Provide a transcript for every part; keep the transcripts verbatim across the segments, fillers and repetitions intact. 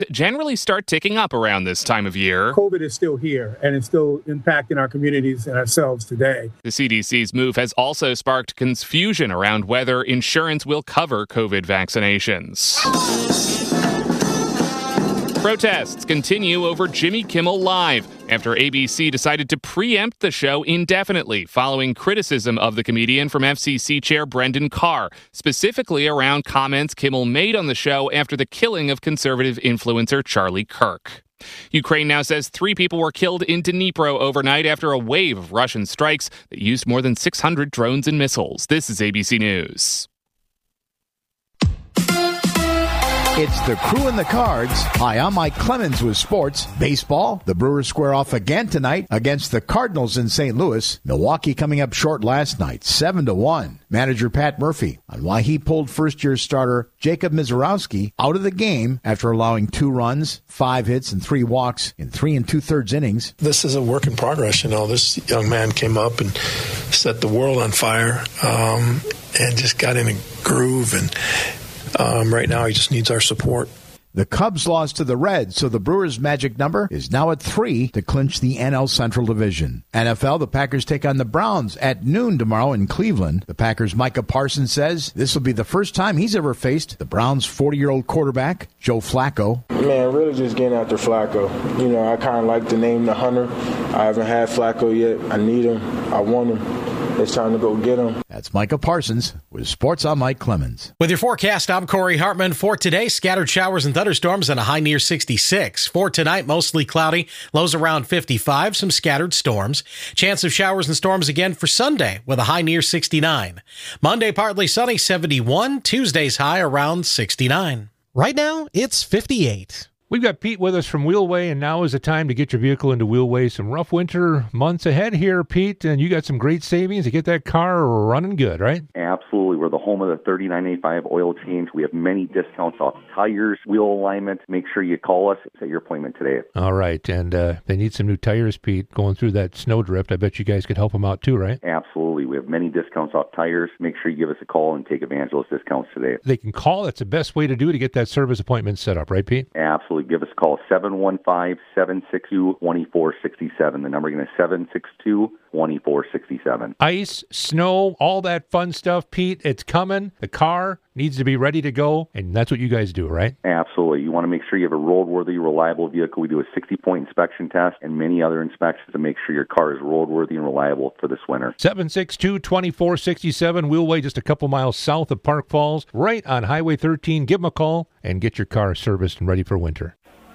generally start ticking up around this time of year. COVID is still here, and it's still impacting our communities and ourselves today. The C D C's move has also sparked confusion around whether insurance will cover COVID vaccinations. Protests continue over Jimmy Kimmel Live after A B C decided to preempt the show indefinitely following criticism of the comedian from F C C Chair Brendan Carr, specifically around comments Kimmel made on the show after the killing of conservative influencer Charlie Kirk. Ukraine now says three people were killed in Dnipro overnight after a wave of Russian strikes that used more than six hundred drones and missiles. This is A B C News. It's the Crew and the Cards. Hi, I'm Mike Clemens with sports. Baseball, the Brewers square off again tonight against the Cardinals in Saint Louis. Milwaukee coming up short last night, seven to one. Manager Pat Murphy on why he pulled first-year starter Jacob Mizorowski out of the game after allowing two runs, five hits, and three walks in three and two-thirds innings. This is a work in progress. You know, this young man came up and set the world on fire um, and just got in a groove, and Um, right now, he just needs our support. The Cubs lost to the Reds, so the Brewers' magic number is now at three to clinch the N L Central Division. N F L, the Packers take on the Browns at noon tomorrow in Cleveland. The Packers' Micah Parsons says this will be the first time he's ever faced the Browns' forty-year-old quarterback, Joe Flacco. Man, really just getting after Flacco. You know, I kind of like the name the Hunter. I haven't had Flacco yet. I need him. I want him. It's time to go get him. That's Micah Parsons with Sports on Mike Clemens. With your forecast, I'm Corey Hartman. For today, scattered showers and thunderstorms and a high near sixty-six. For tonight, mostly cloudy, lows around fifty-five, some scattered storms. Chance of showers and storms again for Sunday with a high near sixty-nine. Monday, partly sunny, seventy-one. Tuesday's high around sixty-nine. Right now, it's fifty-eight. We've got Pete with us from Wheelway, and now is the time to get your vehicle into Wheelway. Some rough winter months ahead here, Pete, and you got some great savings to get that car running good, right? Absolutely. We're the home of the thirty-nine eighty-five oil change. We have many discounts off tires, wheel alignment. Make sure you call us. Set your appointment today. All right, and uh, they need some new tires, Pete, going through that snowdrift. I bet you guys could help them out too, right? Absolutely. We have many discounts off tires. Make ssure you give us a call and take advantage of those discounts today. They can call. That's the best way to do it to get that service appointment set up, right, Pete? Absolutely. Give us a call, seven one five, seven six two, two four six seven. The number again is seven six two, two four six seven. Ice, snow, all that fun stuff, Pete. It's coming. The car needs to be ready to go, and that's what you guys do, right? Absolutely. You want to make sure you have a roadworthy, reliable vehicle. We do a sixty-point inspection test and many other inspections to make sure your car is roadworthy and reliable for this winter. seven six two, two four six seven, Wheelway, just a couple miles south of Park Falls, right on Highway thirteen. Give them a call and get your car serviced and ready for winter.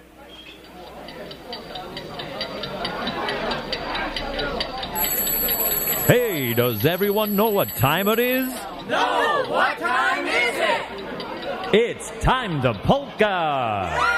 Hey, does everyone know what time it is? No! What time is it? It's time to polka!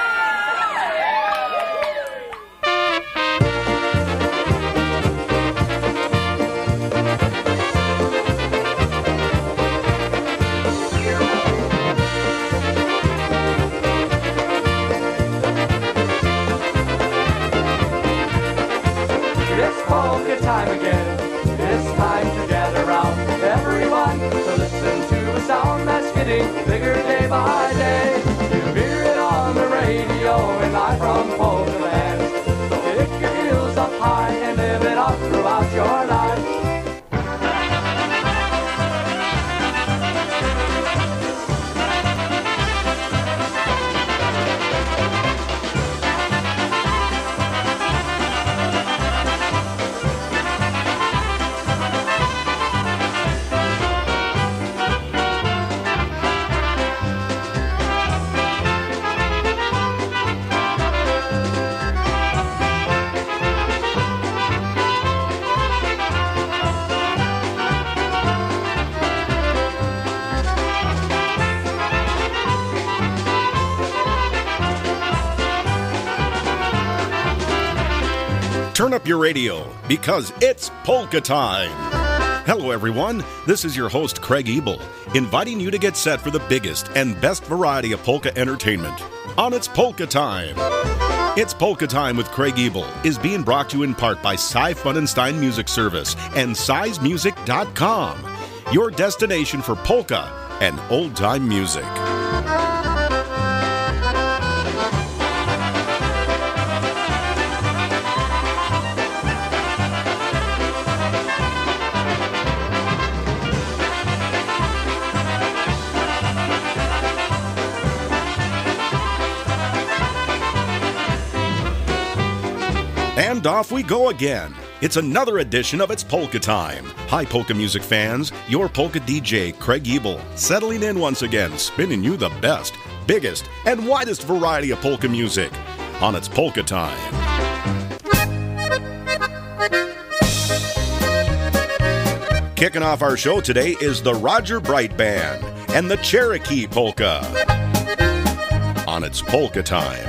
It's polka time again. It's time to gather round everyone to listen to a sound that's getting bigger day by day. You hear it on the radio and live from Polka Land. So kick your heels up high and live it up throughout your life. Turn up your radio, because it's polka time. Hello, everyone. This is your host, Craig Ebel, inviting you to get set for the biggest and best variety of polka entertainment on It's Polka Time. It's Polka Time with Craig Ebel is being brought to you in part by Cy Fundenstein Music Service and size music dot com, your destination for polka and old-time music. And off we go again. It's another edition of It's Polka Time. Hi, polka music fans. Your polka D J, Craig Ebel, settling in once again, spinning you the best, biggest, and widest variety of polka music on It's Polka Time. Kicking off our show today is the Roger Bright Band and the Cherokee Polka on It's Polka Time.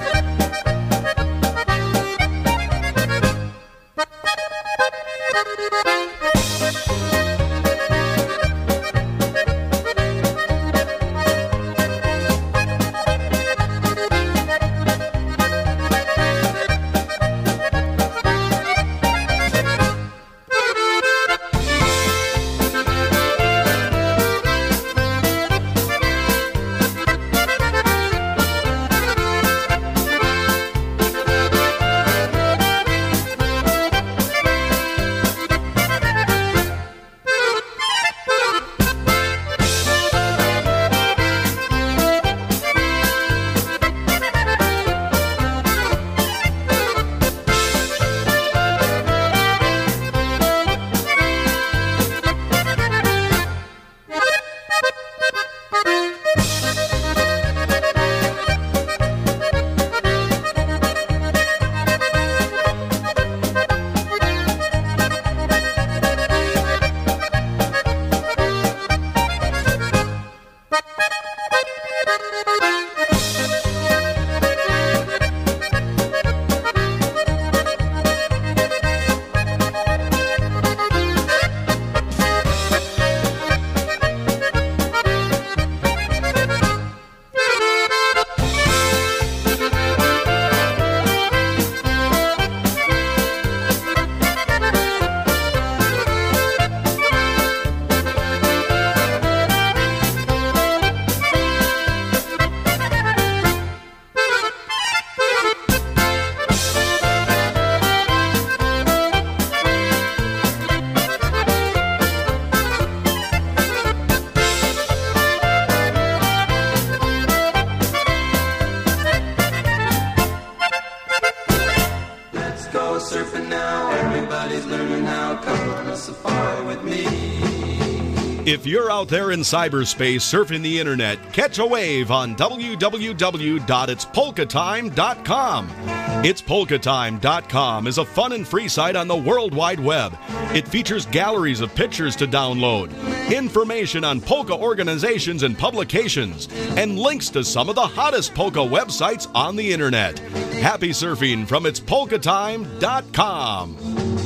If you're out there in cyberspace surfing the internet, catch a wave on w w w dot its polka time dot com. It's polka time dot com is a fun and free site on the World Wide Web. It features galleries of pictures to download, information on polka organizations and publications, and links to some of the hottest polka websites on the internet. Happy surfing from its polka time dot com.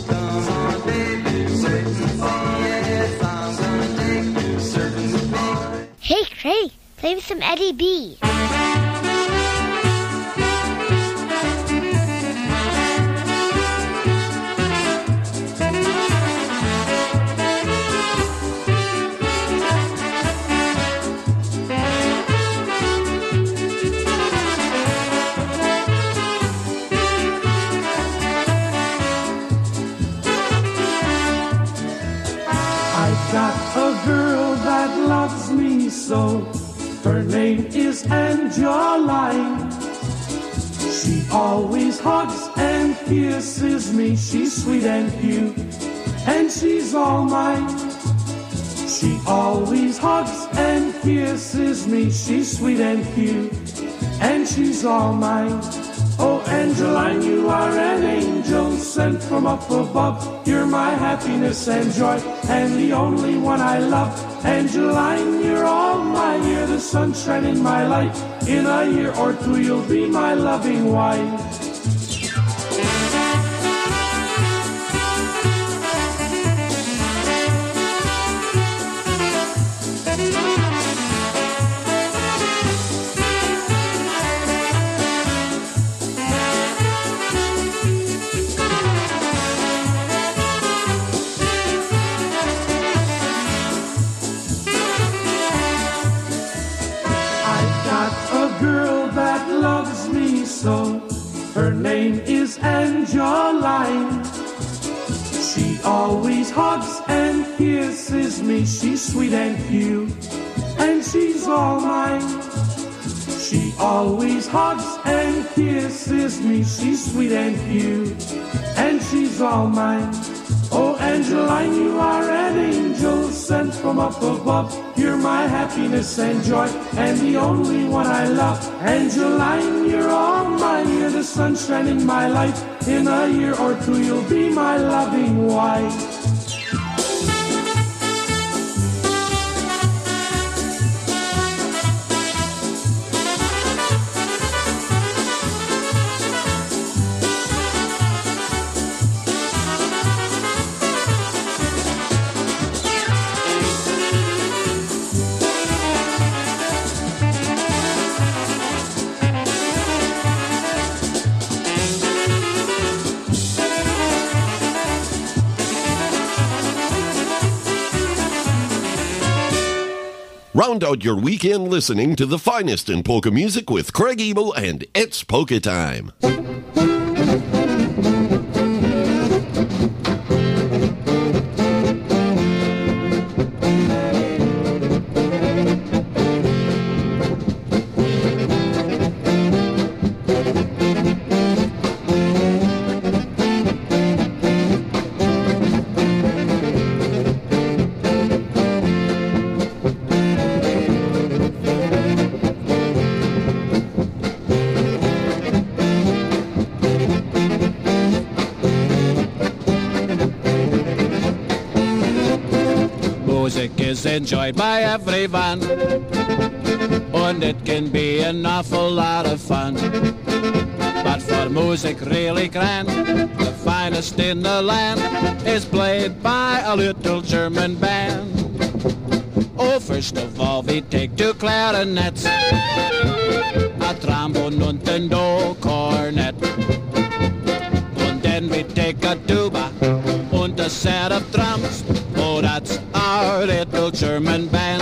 Hey, Craig, play me some Eddie B. I got a girl that loves me so. Her name is Angeline. She always hugs and kisses me. She's sweet and cute, and she's all mine. She always hugs and kisses me. She's sweet and cute, and she's all mine. Oh, Angeline, you are an angel sent from up above. You're my happiness and joy, and the only one I love. Angeline, you're all mine. You're the sunshine in my life. In a year or two, you'll be my loving wife. So, her name is Angeline. She always hugs and kisses me. She's sweet and cute, and she's all mine. She always hugs and kisses kisses me, she's sweet and cute, and she's all mine. Oh, Angeline, you are an angel sent from up above. You're my happiness and joy, and the only one I love. Angeline, you're all mine. You're the sunshine in my life. In a year or two, you'll be my loving wife. Round out your weekend listening to the finest in polka music with Craig Ebel and It's Polka Time. Is enjoyed by everyone, and it can be an awful lot of fun. But for music really grand, the finest in the land is played by a little German band. Oh, first of all we take two clarinets, a trombone and a do cornet, and then we take a tuba and a set of drums. Oh, that's our little German band.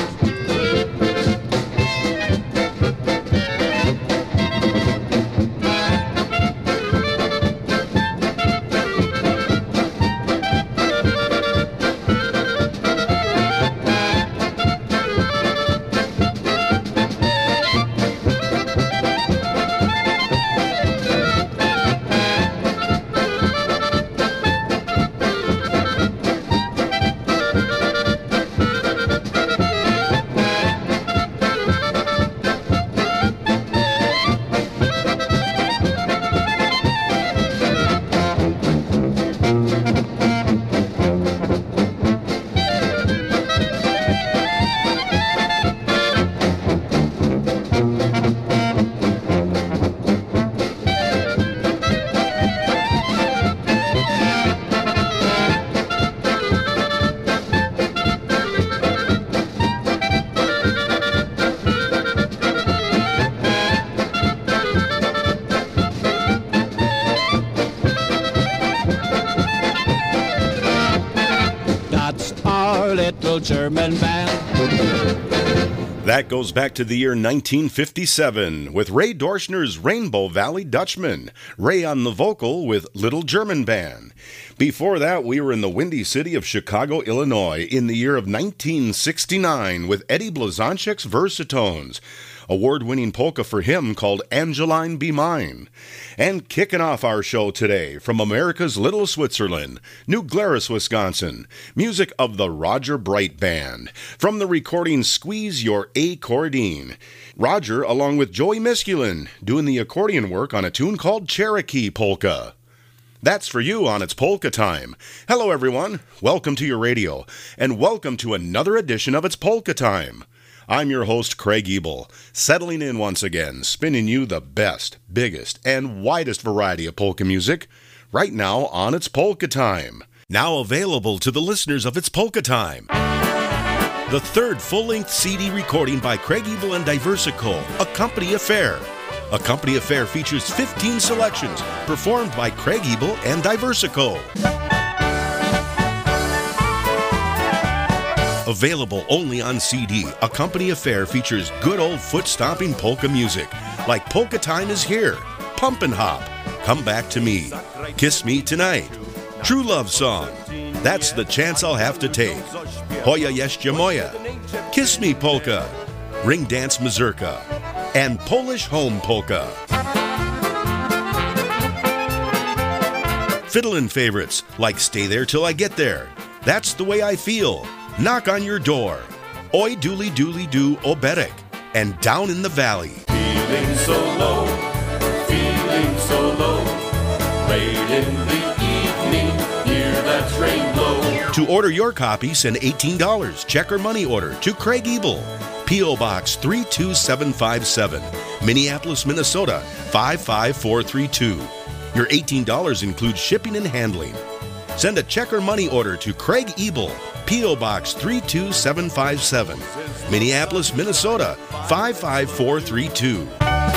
German band. That goes back to the year nineteen fifty-seven with Ray Dorschner's Rainbow Valley Dutchman, Ray on the vocal with Little German Band. Before that, we were in the windy city of Chicago, Illinois in the year of nineteen sixty-nine with Eddie Blazonczyk's Versatones. Award-winning polka for him called Angeline Be Mine. And kicking off our show today from America's Little Switzerland, New Glarus, Wisconsin, music of the Roger Bright Band, from the recording Squeeze Your Accordion. Roger, along with Joey Miskulin, doing the accordion work on a tune called Cherokee Polka. That's for you on It's Polka Time. Hello everyone, welcome to your radio, and welcome to another edition of It's Polka Time. I'm your host, Craig Ebel, settling in once again, spinning you the best, biggest, and widest variety of polka music, right now on It's Polka Time. Now available to the listeners of It's Polka Time. The third full-length C D recording by Craig Ebel and Diversico, A Company Affair. A Company Affair features fifteen selections performed by Craig Ebel and Diversico. Available only on C D, A Company Affair features good old foot-stomping polka music, like Polka Time Is Here, Pumpin' Hop, Come Back to Me, Kiss Me Tonight, True Love Song, That's the Chance I'll Have to Take, Hoya Jeszcze Moja, Kiss Me Polka, Ring Dance Mazurka, and Polish Home Polka. Fiddlin' favorites like Stay There Till I Get There, That's the Way I Feel, Knock on Your Door, Oi Dooley Dooley Doo Oberek, and Down in the Valley. Feeling so low, feeling so low, late in the evening, hear that train blow. To order your copy, send eighteen dollars check or money order to Craig Ebel, P O. Box three two seven five seven, Minneapolis, Minnesota five five four three two. Your eighteen dollars includes shipping and handling. Send a check or money order to Craig Ebel, P O. Box three two seven five seven, Minneapolis, Minnesota five five four three two.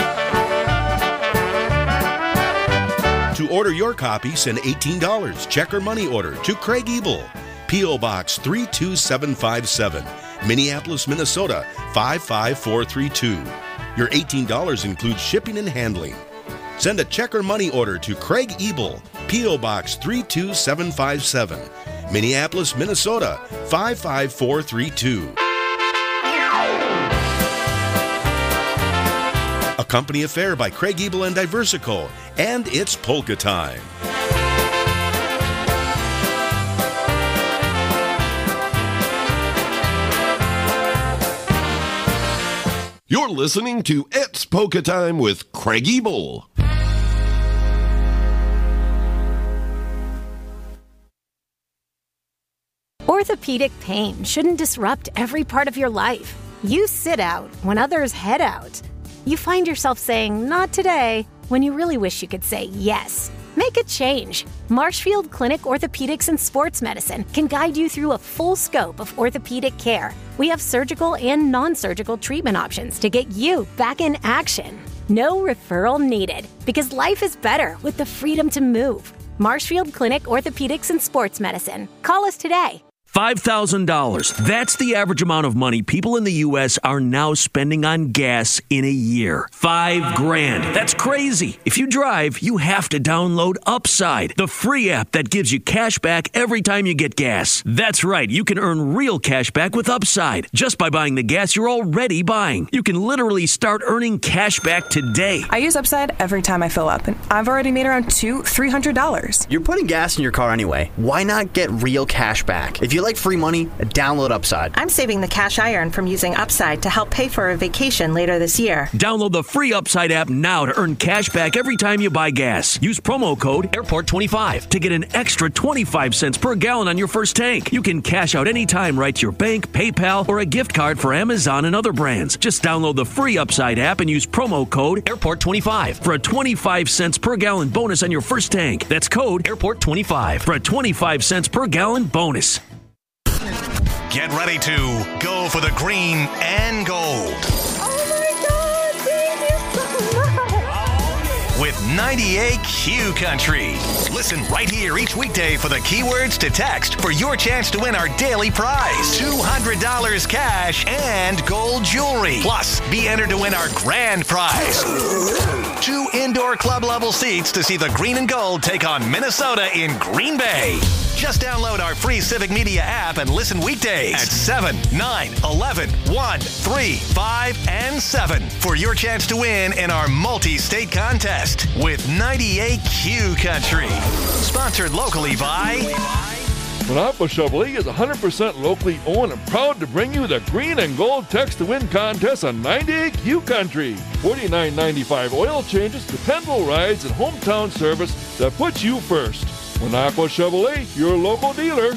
To order your copy, send eighteen dollars check or money order to Craig Ebel, P O. Box three two seven five seven, Minneapolis, Minnesota five five four three two. Your eighteen dollars includes shipping and handling. Send a check or money order to Craig Ebel, P O. Box three two seven five seven, Minneapolis, Minnesota five five four three two. A company affair by Craig Ebel and Diversico, and it's polka time. You're listening to It's Polka Time with Craig Ebel. Orthopedic pain shouldn't disrupt every part of your life. You sit out when others head out. You find yourself saying, not today, when you really wish you could say yes. Make a change. Marshfield Clinic Orthopedics and Sports Medicine can guide you through a full scope of orthopedic care. We have surgical and non-surgical treatment options to get you back in action. No referral needed, because life is better with the freedom to move. Marshfield Clinic Orthopedics and Sports Medicine. Call us today. five thousand dollars. That's the average amount of money people in the U S are now spending on gas in a year. Five grand. That's crazy. If you drive, you have to download Upside, the free app that gives you cash back every time you get gas. That's right. You can earn real cash back with Upside just by buying the gas you're already buying. You can literally start earning cash back today. I use Upside every time I fill up, and I've already made around two, three hundred dollars. You're putting gas in your car anyway. Why not get real cash back? If you like free money, download Upside. I'm saving the cash I earn from using Upside to help pay for a vacation later this year. Download the free Upside app now to earn cash back every time you buy gas. Use promo code airport twenty-five to get an extra twenty-five cents per gallon on your first tank. You can cash out anytime right to your bank, PayPal, or a gift card for Amazon and other brands. Just download the free Upside app and use promo code airport twenty-five for a twenty-five cents per gallon bonus on your first tank. That's code airport twenty-five for a twenty-five cents per gallon bonus. Get ready to go for the green and gold. Oh my God, thank you so much. With ninety-eight Q Country. Listen right here each weekday for the keywords to text for your chance to win our daily prize. two hundred dollars cash and gold jewelry. Plus, be entered to win our grand prize. Two indoor club level seats to see the green and gold take on Minnesota in Green Bay. Just download our free Civic Media app and listen weekdays at seven, nine, eleven, one, three, five, and seven for your chance to win in our multi-state contest with ninety-eight Q Country. Sponsored locally by... Monaco Chevrolet is one hundred percent locally owned and proud to bring you the Green and Gold Text to Win contest on ninety-eight Q Country. forty-nine ninety-five oil changes, dependable rides, and hometown service that puts you first. Monaco Chevrolet, your local dealer.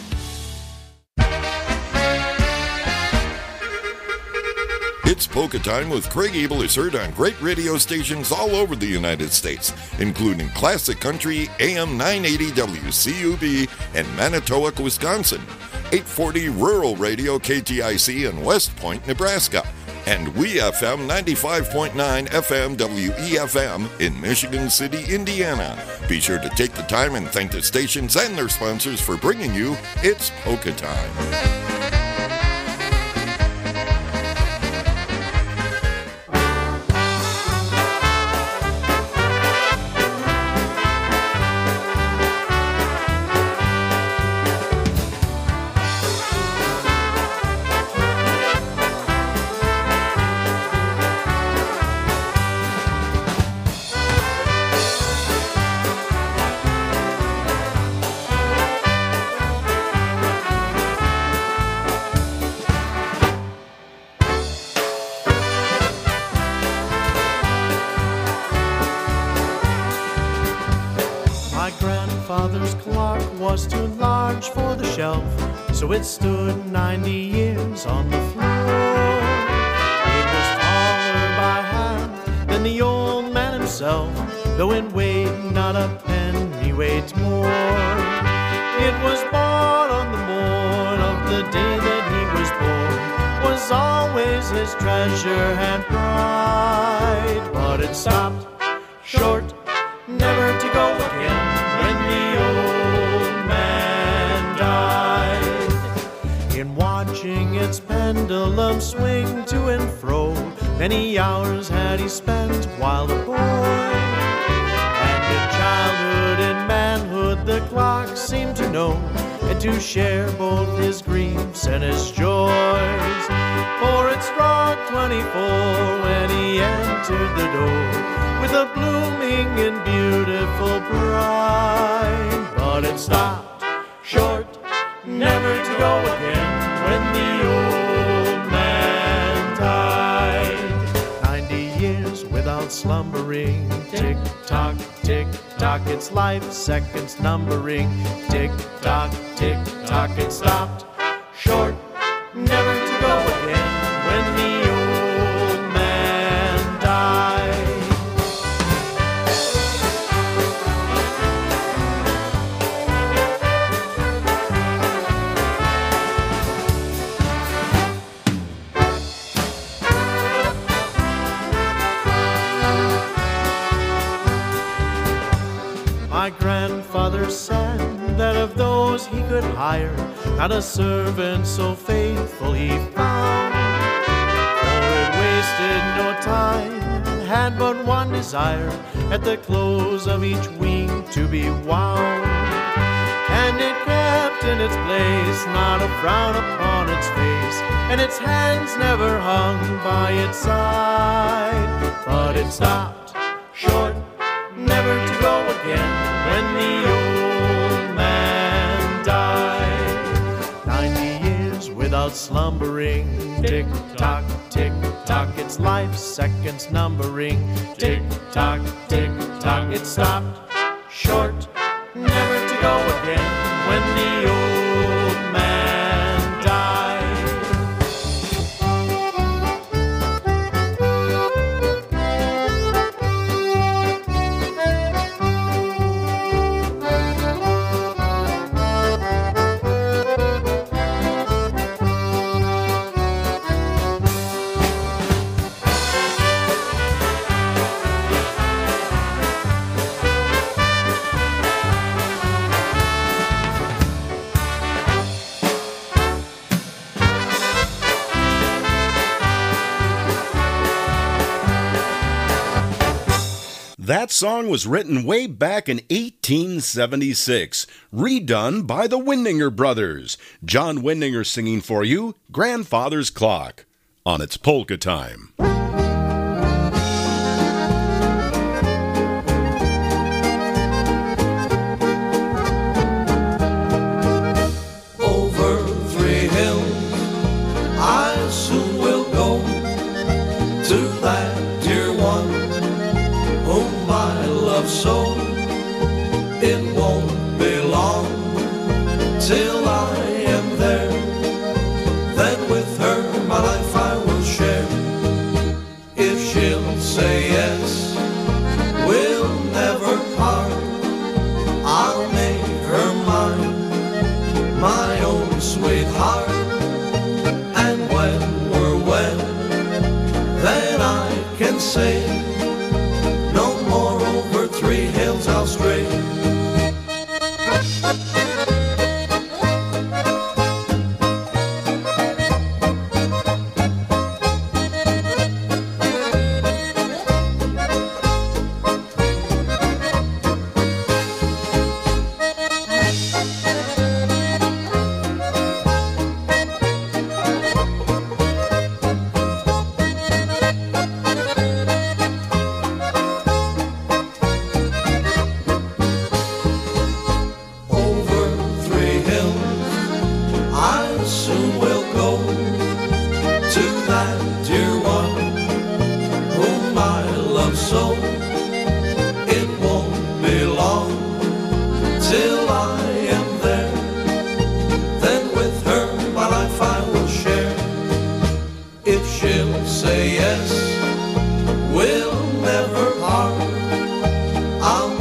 It's Polka Time with Craig Ebel is heard on great radio stations all over the United States, including Classic Country, A M nine eighty W C U B in Manitowoc, Wisconsin, eight forty Rural Radio K T I C in West Point, Nebraska, and W E F M ninety-five point nine F M W E F M in Michigan City, Indiana. Be sure to take the time and thank the stations and their sponsors for bringing you It's Polka Time. grandfather's clock was too large for the shelf, so it stood ninety years on the floor. It was taller by half than the old man himself, though it weighed not a penny weight more. It was bought on the morn of the day that he was born, was always his treasure and pride. But it stopped short, never to go again, when the old man died. In watching its pendulum swing to and fro, many hours had he spent while a boy. And in childhood and manhood the clock seemed to know, and to share both his griefs and his joys. For it struck twenty-four when he entered the door, with a blooming and beautiful bride. But it stopped short, never to go again, when the old man died. Ninety years without slumbering, tick-tock, tick-tock, its life seconds numbering. Tick-tock, tick-tock, it stopped short, never to go again, when the old man died. My grandfather said that of those he could hire, not a servant so faithful he found. For it wasted no time, had but one desire, at the close of each week to be wound. And it kept in its place, not a frown upon its face, and its hands never hung by its side. But it stopped short, never to go again, when the old man died. Ninety years without slumbering, tick-tock, tick-tock, its life seconds numbering. Tick-tock, tick-tock, it stopped short, never to go again, when the old man died. That song was written way back in eighteen seventy-six, redone by the Windinger Brothers. John Windinger singing for you, Grandfather's Clock, on its Polka Time. Over three hills, I soon will go to that dear one whom I love so. It won't be long till I am there. Then with her my life I will share. If she'll say yes, we'll never part. I'll make her mine, my own sweetheart. And when we're wed, then I can say, no more over three hills I'll stray.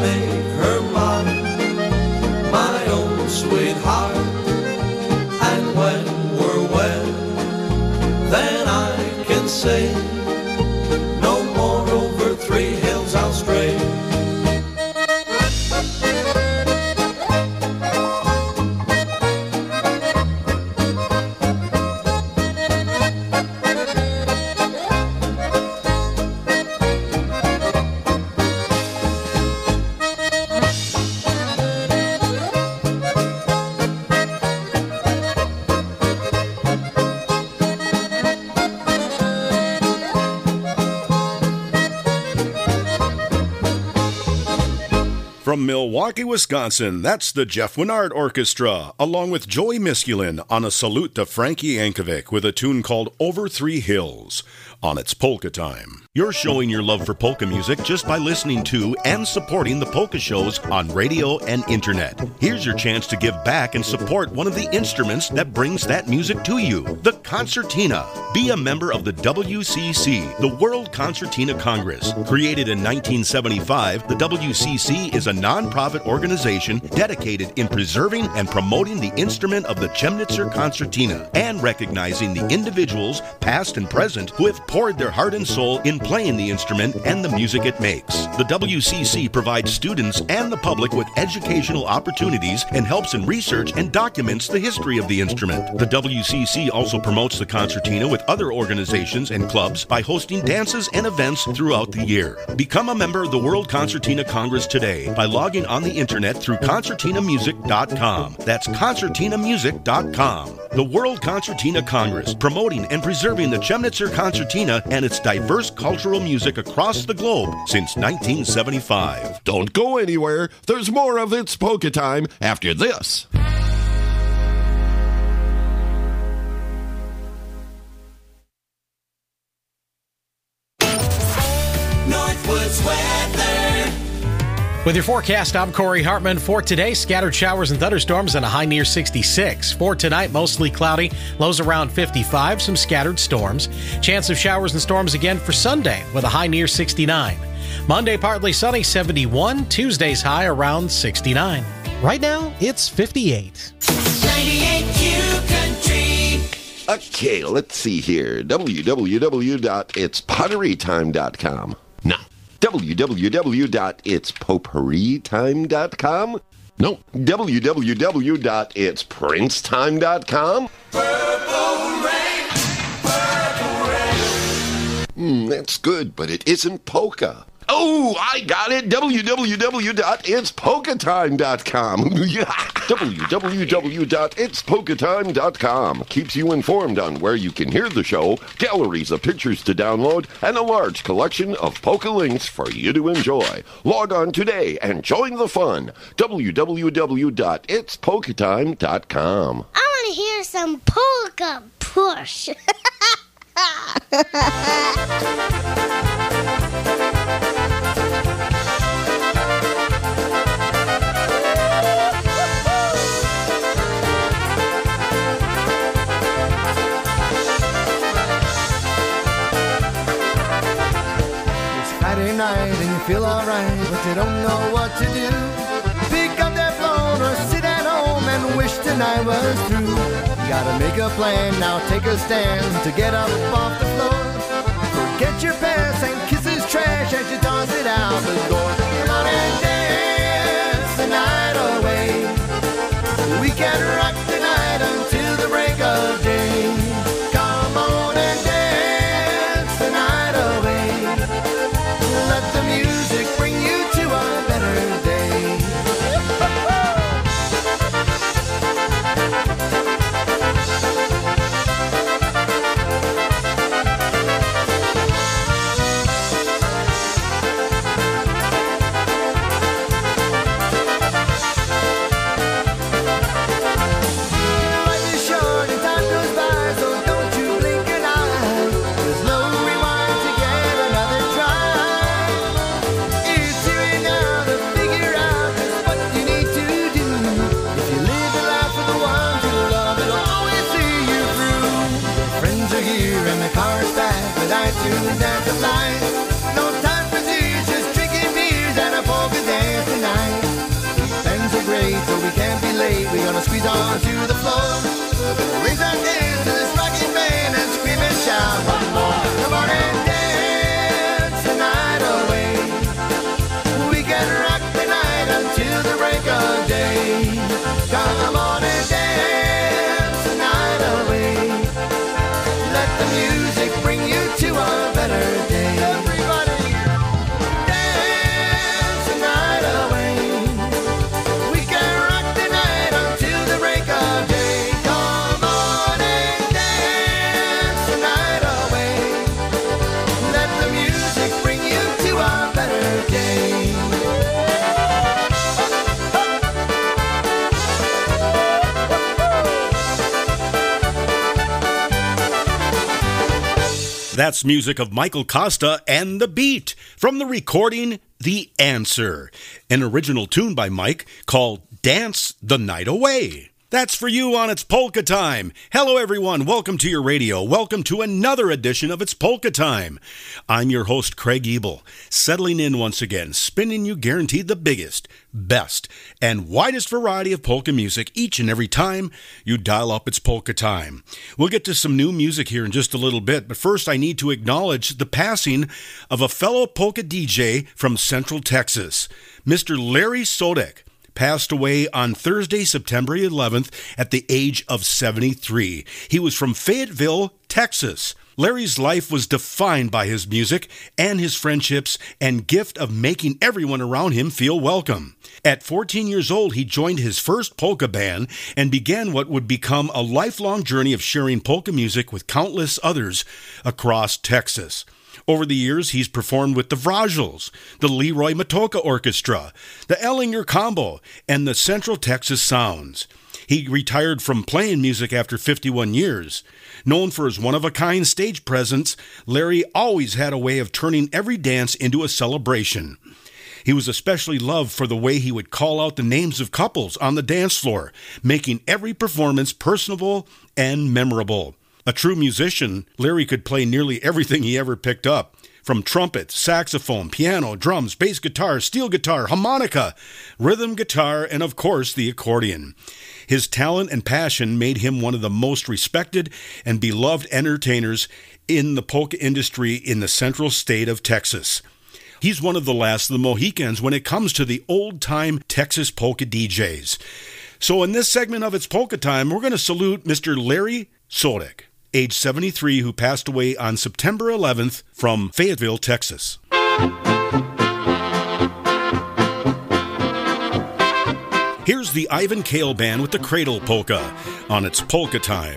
make her mine, my own sweetheart. And when we're wed, then I can say, no more over three hills I'll stray. From Milwaukee, Wisconsin, that's the Jeff Winnard Orchestra, along with Joey Miskulin on a salute to Frankie Yankovic with a tune called Over Three Hills on its Polka Time. You're showing your love for polka music just by listening to and supporting the polka shows on radio and internet. Here's your chance to give back and support one of the instruments that brings that music to you, the concertina. Be a member of the W C C, the World Concertina Congress. Created in nineteen seventy-five, the W C C is a non-profit organization dedicated in preserving and promoting the instrument of the Chemnitzer concertina and recognizing the individuals, past and present, who have poured their heart and soul in playing the instrument and the music it makes. The W C C provides students and the public with educational opportunities and helps in research and documents the history of the instrument. The W C C also promotes the concertina with other organizations and clubs by hosting dances and events throughout the year. Become a member of the World Concertina Congress today by logging on the internet through concertina music dot com. That's concertina music dot com. The World Concertina Congress, promoting and preserving the Chemnitzer concertina and its diverse cultural music across the globe since nineteen seventy-five. Don't go anywhere. There's more of It's Polka Time after this. Northwoods weather. With your forecast, I'm Corey Hartman. For today, scattered showers and thunderstorms and a high near sixty-six. For tonight, mostly cloudy, lows around fifty-five, some scattered storms. Chance of showers and storms again for Sunday with a high near sixty-nine. Monday, partly sunny, seventy-one. Tuesday's high around sixty-nine. Right now, it's fifty-eight. ninety-eight Q Country. Okay, let's see here. w w w dot its pottery time dot com. No. w w w dot its potpourri time dot com? No. w w w dot its prince time dot com? Purple rain, purple rain. Hmm, that's good, but it isn't polka. Oh, I got it! w w w dot its polka time dot com. w w w dot its polka time dot com keeps you informed on where you can hear the show, galleries of pictures to download, and a large collection of polka links for you to enjoy. Log on today and join the fun. w w w dot its polka time dot com. I want to hear some polka push. Friday night and you feel alright, but you don't know what to do. Pick up that phone or sit at home and wish tonight was through. You gotta make a plan, now take a stand to get up off the floor. Forget your past and kisses trash as you toss it out the door. Come on and dance the night away. We can rock the night until the break of day. Come on and dance the night away. Let the music bring you to a better day. squeeze on to the floor. Raise our hands to this rocking band and scream and shout. One more. Come on and dance the night away. We can rock the night until the break of day. Come on and dance the night away. Let the music bring you to a better day. Everybody, dance the night away. We can rock the night until the break of day. Come on and dance the night away. Let the music bring you to a better day. That's music of Michael Costa and The Beat from the recording The Answer, an original tune by Mike called Dance the Night Away. That's for you on It's Polka Time. Hello, everyone. Welcome to your radio. Welcome to another edition of It's Polka Time. I'm your host, Craig Ebel, settling in once again, spinning you guaranteed the biggest, best, and widest variety of polka music each and every time you dial up It's Polka Time. We'll get to some new music here in just a little bit, but first I need to acknowledge the passing of a fellow polka D J from Central Texas, Mister Larry Sodek. Passed away on Thursday, September eleventh at the age of seventy-three. He was from Fayetteville, Texas. Larry's life was defined by his music and his friendships and gift of making everyone around him feel welcome. At fourteen years old, he joined his first polka band and began what would become a lifelong journey of sharing polka music with countless others across Texas. Over the years, he's performed with the Vrajels, the Leroy Matoka Orchestra, the Ellinger Combo, and the Central Texas Sounds. He retired from playing music after fifty-one years. Known for his one-of-a-kind stage presence, Larry always had a way of turning every dance into a celebration. He was especially loved for the way he would call out the names of couples on the dance floor, making every performance personable and memorable. A true musician, Larry could play nearly everything he ever picked up, from trumpet, saxophone, piano, drums, bass guitar, steel guitar, harmonica, rhythm guitar, and of course the accordion. His talent and passion made him one of the most respected and beloved entertainers in the polka industry in the central state of Texas. He's one of the last of the Mohicans when it comes to the old-time Texas polka D Js. So in this segment of It's Polka Time, we're going to salute Mister Larry Sodek, age seventy-three, who passed away on September eleventh from Fayetteville, Texas. Here's the Ivan Kale Band with the Cradle Polka on It's Polka Time.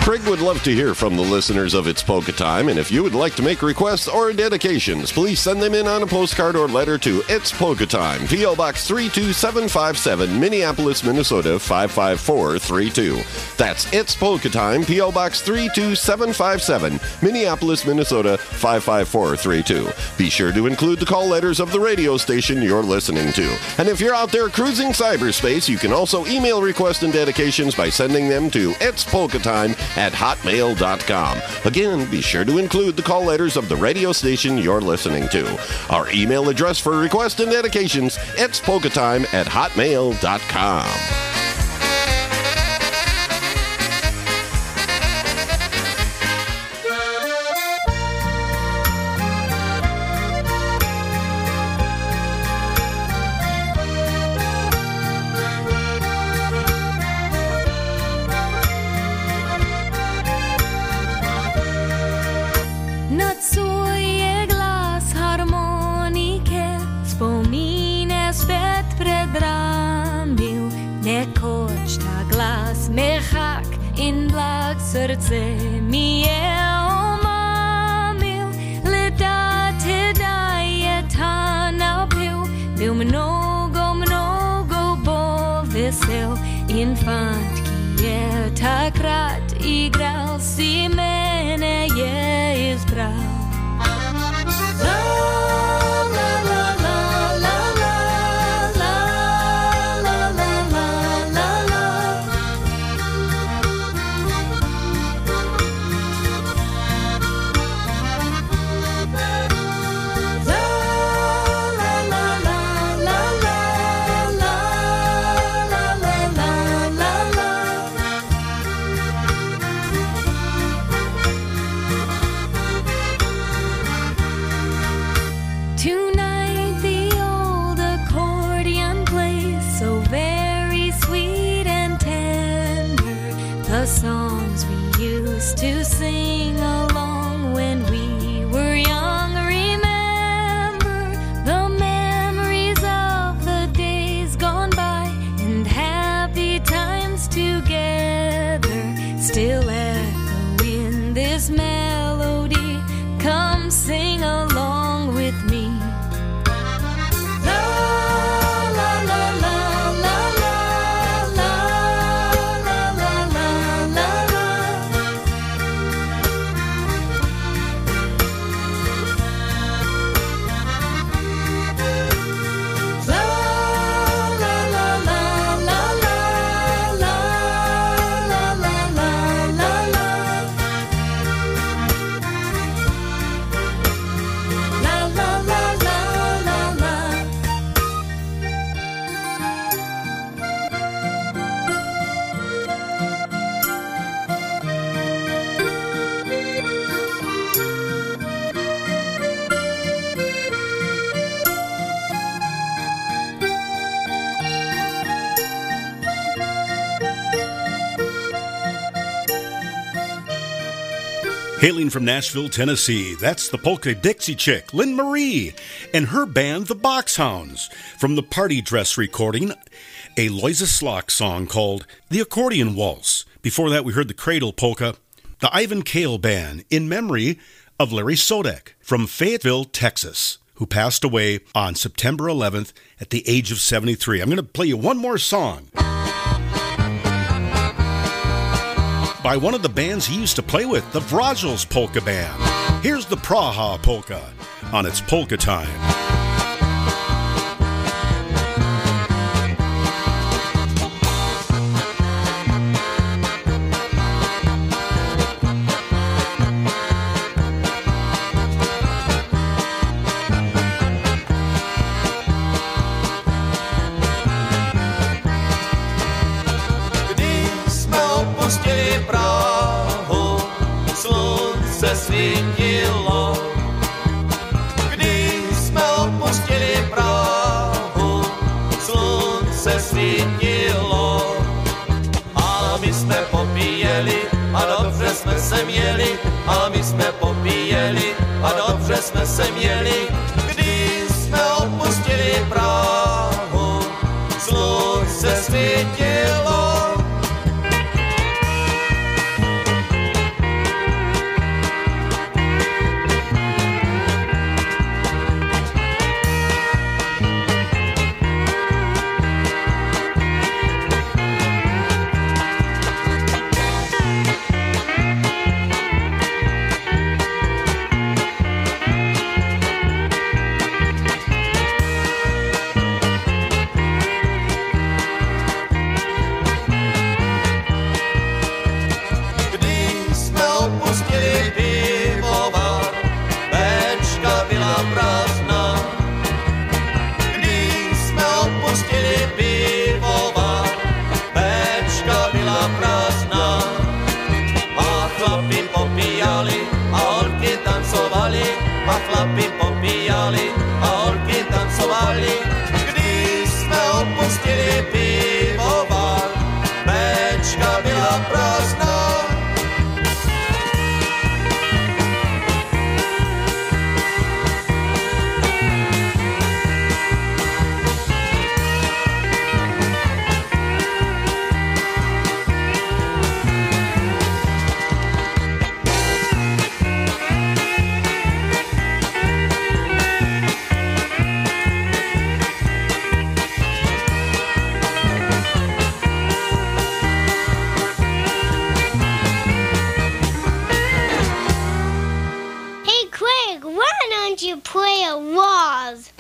Craig would love to hear from the listeners of It's Polka Time, and if you would like to make requests or dedications, please send them in on a postcard or letter to It's Polka Time, P O. Box three two seven five seven, Minneapolis, Minnesota five five four three two. That's It's Polka Time, P O. Box three two seven five seven, Minneapolis, Minnesota five five four three two. Be sure to include the call letters of the radio station you're listening to. And if you're out there cruising cyberspace, you can also email requests and dedications by sending them to It's Polka Time at hotmail dot com. Again, be sure to include the call letters of the radio station you're listening to. Our email address for requests and dedications, it's polka time at hotmail dot com. Srdce mi je omamil, leda teda je ta napil, byl mnogo, mnogo bol vesel, infant, ki je takrat igral, si mene je izbral. To sing along when we were young, remember the memories of the days gone by and happy times together still echo in this melody. Come sing along with me. Hailing from Nashville, Tennessee, that's the polka Dixie chick, Lynn Marie, and her band, the Boxhounds, from the Party Dress recording, a Loisa Slock song called The Accordion Waltz. Before that, we heard the Cradle Polka, the Ivan Kale Band, in memory of Larry Sodek from Fayetteville, Texas, who passed away on September eleventh at the age of seventy-three. I'm going to play you one more song by one of the bands he used to play with, the Vrajels Polka Band. Here's the Praha Polka on It's Polka Time. Svítilo, když jsme opustili Prahu, slunce svítilo a my jsme popíjeli a dobře jsme se měli, a my jsme popíjeli a dobře jsme se měli, když jsme opustili Prahu, slunce svítilo. play a waltz.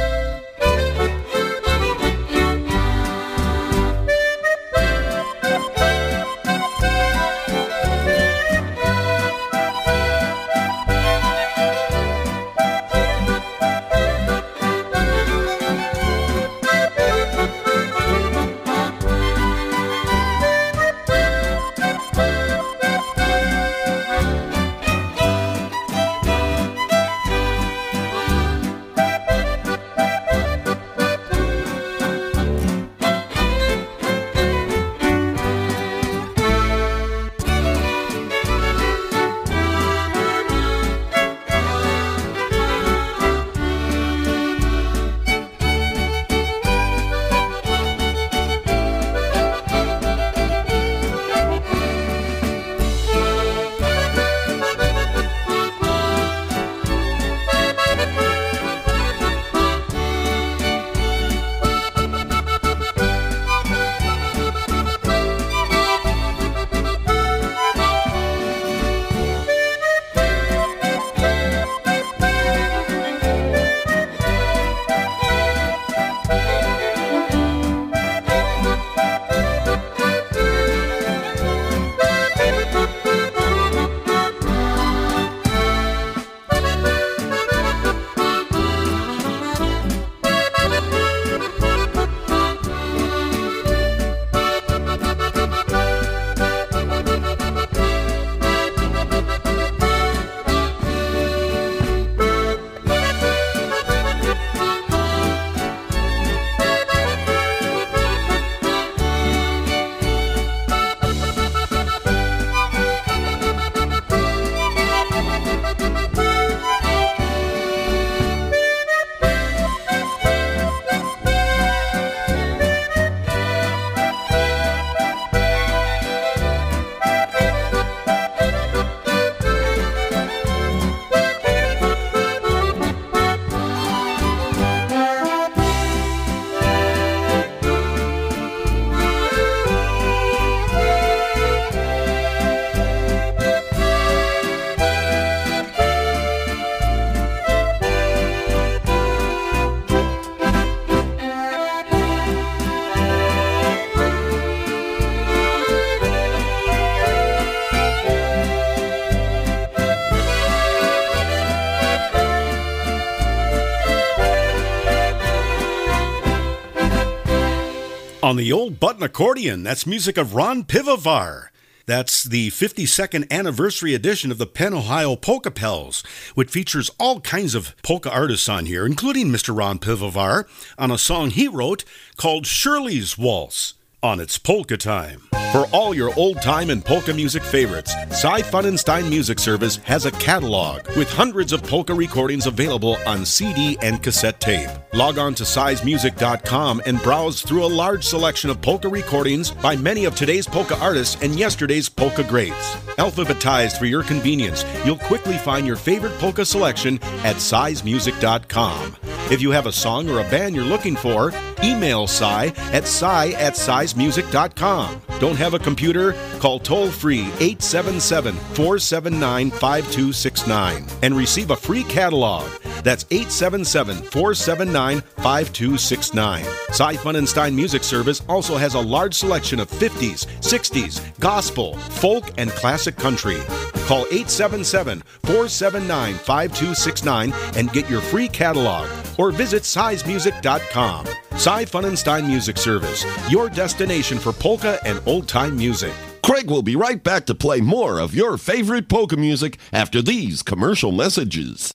On the old button accordion, that's music of Ron Pivovar. That's the fifty-second anniversary edition of the Penn, Ohio Polka Pals, which features all kinds of polka artists on here, including Mister Ron Pivovar, on a song he wrote called Shirley's Waltz on It's Polka Time. For all your old-time and polka music favorites, Cy Funenstein Music Service has a catalog with hundreds of polka recordings available on C D and cassette tape. Log on to size music dot com and browse through a large selection of polka recordings by many of today's polka artists and yesterday's polka greats. Alphabetized for your convenience, you'll quickly find your favorite polka selection at size music dot com. If you have a song or a band you're looking for, email Cy at cy at size music dot com. Don't have a computer? Call toll-free eight seven seven, four seven nine, five two six nine and receive a free catalog. That's eight seven seven, four seven nine, five two six nine. Cy Funenstein Music Service also has a large selection of fifties, sixties, gospel, folk, and classic country. Call eight seven seven, four seven nine, five two six nine and get your free catalog, or visit size music dot com. Cy Funenstein Music Service, your destination for polka and old-time music. Craig will be right back to play more of your favorite polka music after these commercial messages.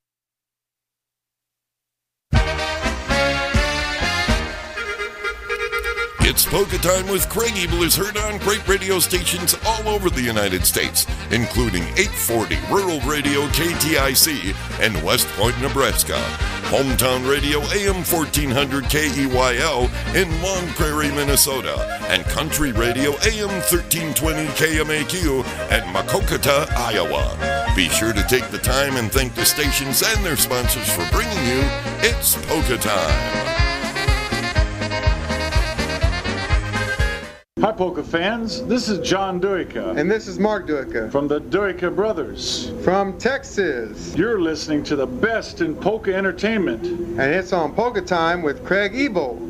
It's Polka Time with Craig Ebel is heard on great radio stations all over the United States, including eight forty Rural Radio K T I C in West Point, Nebraska, Hometown Radio A M fourteen hundred K E Y L in Long Prairie, Minnesota, and Country Radio A M thirteen twenty K M A Q at Makokata, Iowa. Be sure to take the time and thank the stations and their sponsors for bringing you It's Polka Time. Hi, polka fans. This is John Durica. And this is Mark Durica. From the Durica Brothers. From Texas. You're listening to the best in polka entertainment. And it's on Polka Time with Craig Ebel.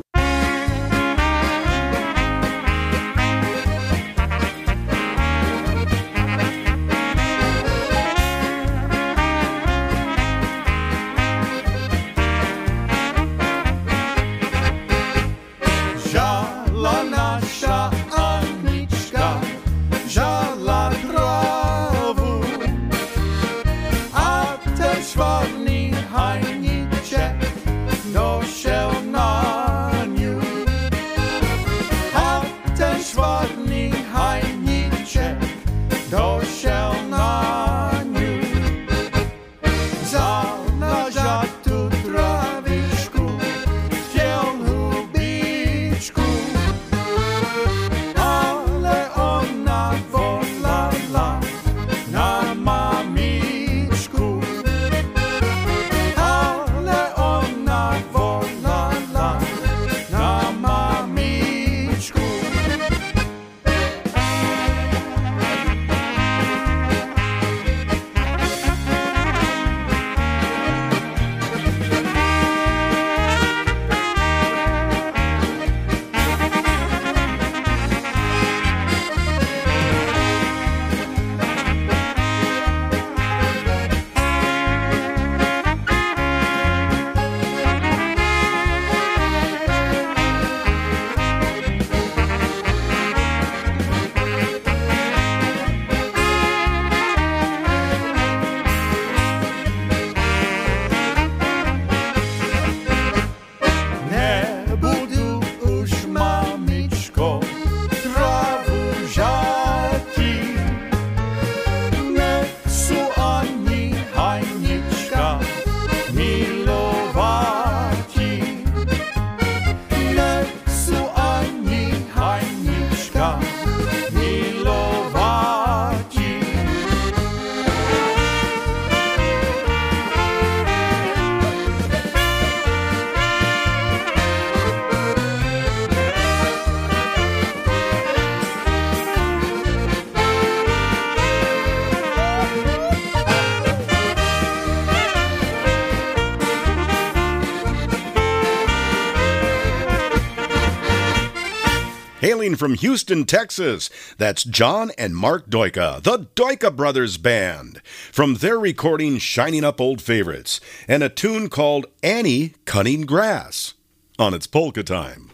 Hailing from Houston, Texas, that's John and Mark Durica, the Durica Brothers Band, from their recording Shining Up Old Favorites, and a tune called Annie Cutting Grass, on its Polka Time.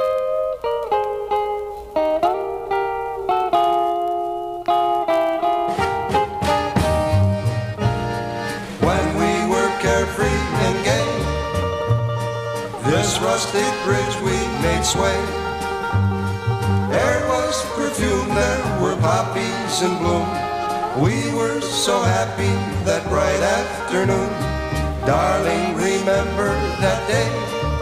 When we were carefree and gay, this rustic bridge we made sway. There was perfume, there were poppies in bloom. We were so happy that bright afternoon. Darling, remember that day?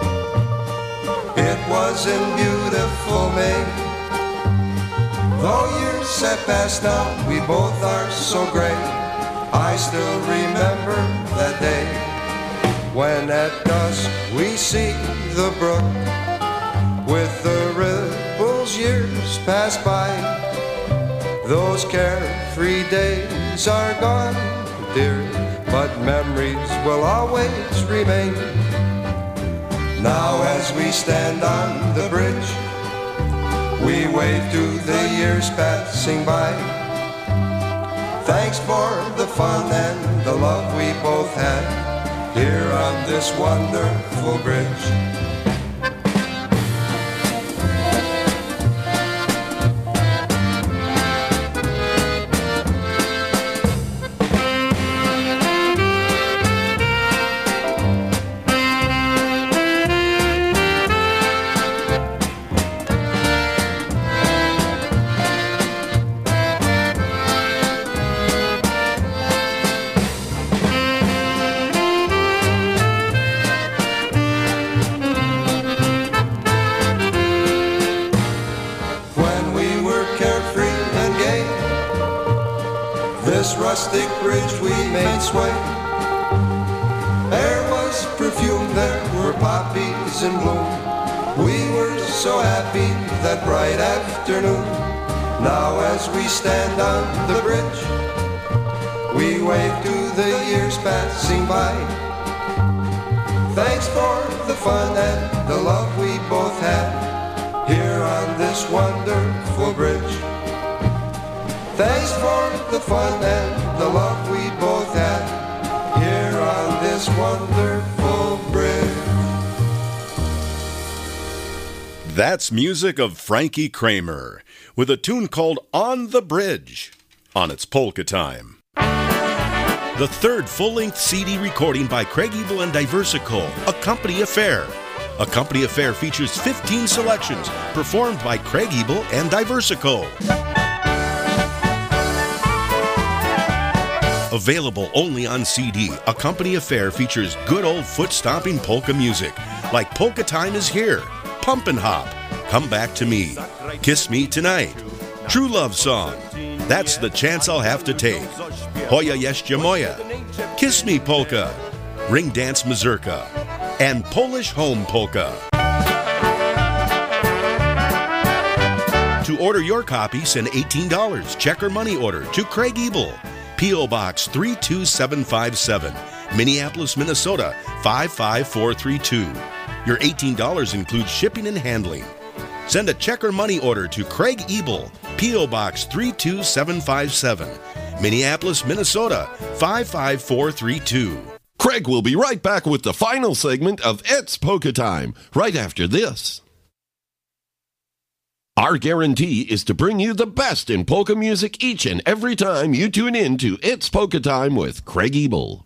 It was in beautiful May. Though years have passed now, we both are so gray. I still remember that day, when at dusk we see the brook with the ripples, years pass by. Those carefree days are gone, dear, but memories will always remain. Now as we stand on the bridge, we wave to the years passing by. Thanks for the fun and the love we both had here on this wonderful bridge. Rustic bridge we made sway. There was perfume, there were poppies in bloom. We were so happy that bright afternoon. Now as we stand on the bridge, we wave to the years passing by. Thanks for the fun and the love we both had here on this wonderful bridge. Thanks for the fun and the love we both had here on this wonderful bridge. That's music of Frankie Kramer with a tune called On the Bridge on its Polka Time. The third full-length C D recording by Craig Ebel and Diversico, A Company Affair. A Company Affair features fifteen selections performed by Craig Ebel and Diversico. Available only on C D, A Company Affair features good old foot-stomping polka music like Polka Time Is Here, Pump and Hop, Come Back to Me, Kiss Me Tonight, True Love Song, That's the Chance I'll Have to Take, Hoya Jeszcze Moja, Kiss Me Polka, Ring Dance Mazurka, and Polish Home Polka. To order your copy, send eighteen dollars check or money order to Craig Ebel, P O Box three two seven five seven, Minneapolis, Minnesota five five four three two. Your eighteen dollars includes shipping and handling. Send a check or money order to Craig Ebel, P O Box three two seven five seven, Minneapolis, Minnesota five five four three two. Craig will be right back with the final segment of It's Polka Time, right after this. Our guarantee is to bring you the best in polka music each and every time you tune in to It's Polka Time with Craig Ebel.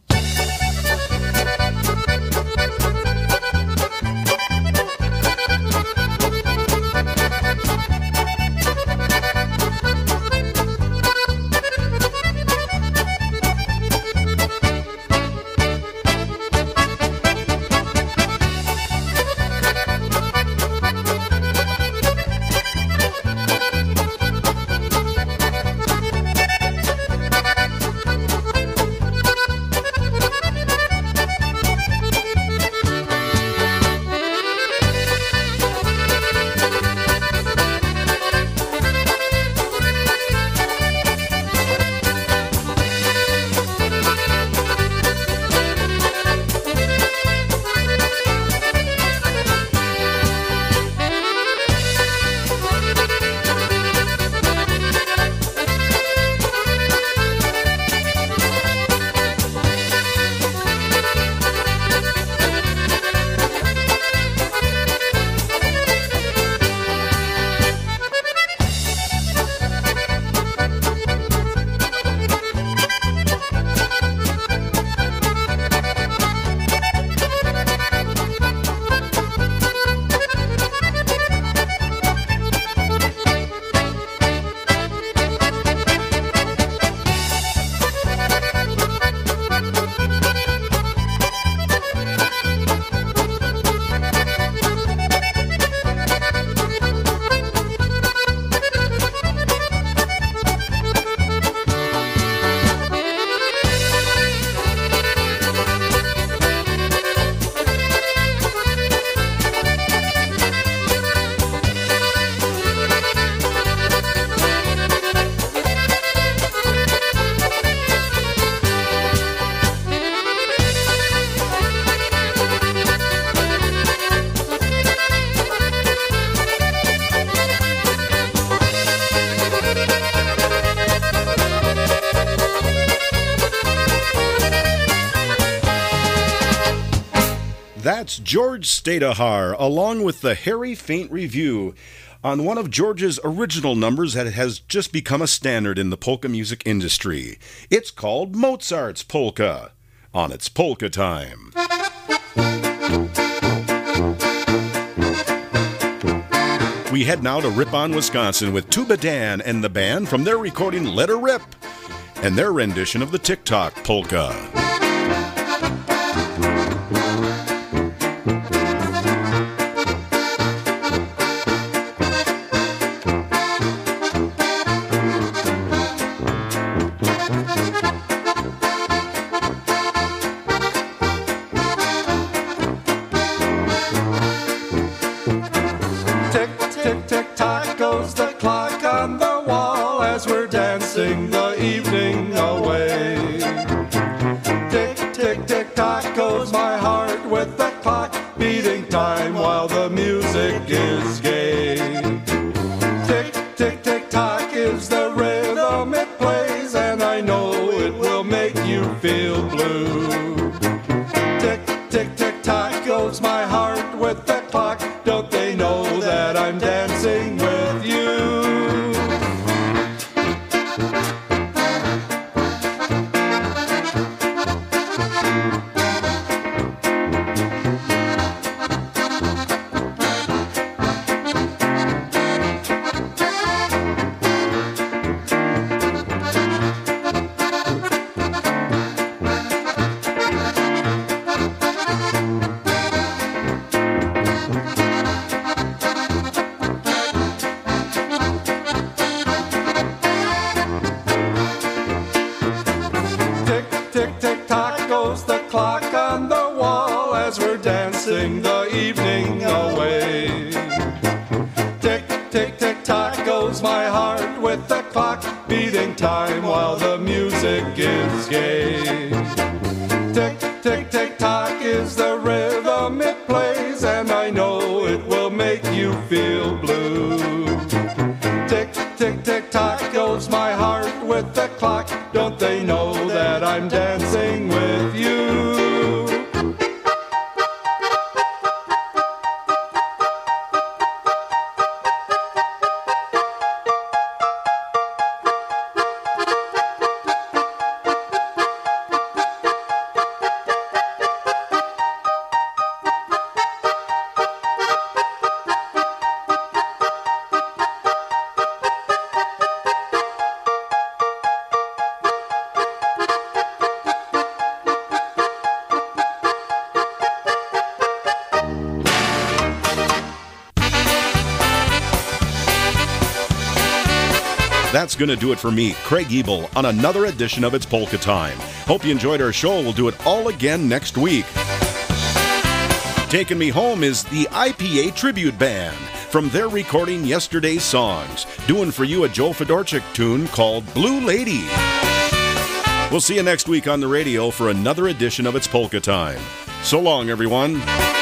That's George Stadahar, along with the Harry Faint Review, on one of George's original numbers that has just become a standard in the polka music industry. It's called Mozart's Polka, on its Polka Time. We head now to Ripon, Wisconsin with Tuba Dan and the band from their recording Let Her Rip and their rendition of the TikTok Polka. dancing the evening away. Tick, tick, tick, tock goes my heart with the clock beating time while the music is gay. Tick, tick, tick, tock is the rhythm it plays, and I know it will make you feel blue. Tick, tick, tick, tock goes my heart with the clock. Don't they know that I'm dancing with you? The evening away. Tick, tick, tick, tock goes my heart with the clock beating time while the music is gay. Tick, tick, tick, tock is the rhythm it plays, and I know it will make you feel blue. Tick, tick, tick, tock goes my heart with the clock. Don't they know that I'm dancing with you? That's going to do it for me, Craig Ebel, on another edition of It's Polka Time. Hope you enjoyed our show. We'll do it all again next week. Taking me home is the I P A Tribute Band from their recording Yesterday's Songs, doing for you a Joe Fedorchik tune called Blue Lady. We'll see you next week on the radio for another edition of It's Polka Time. So long, everyone.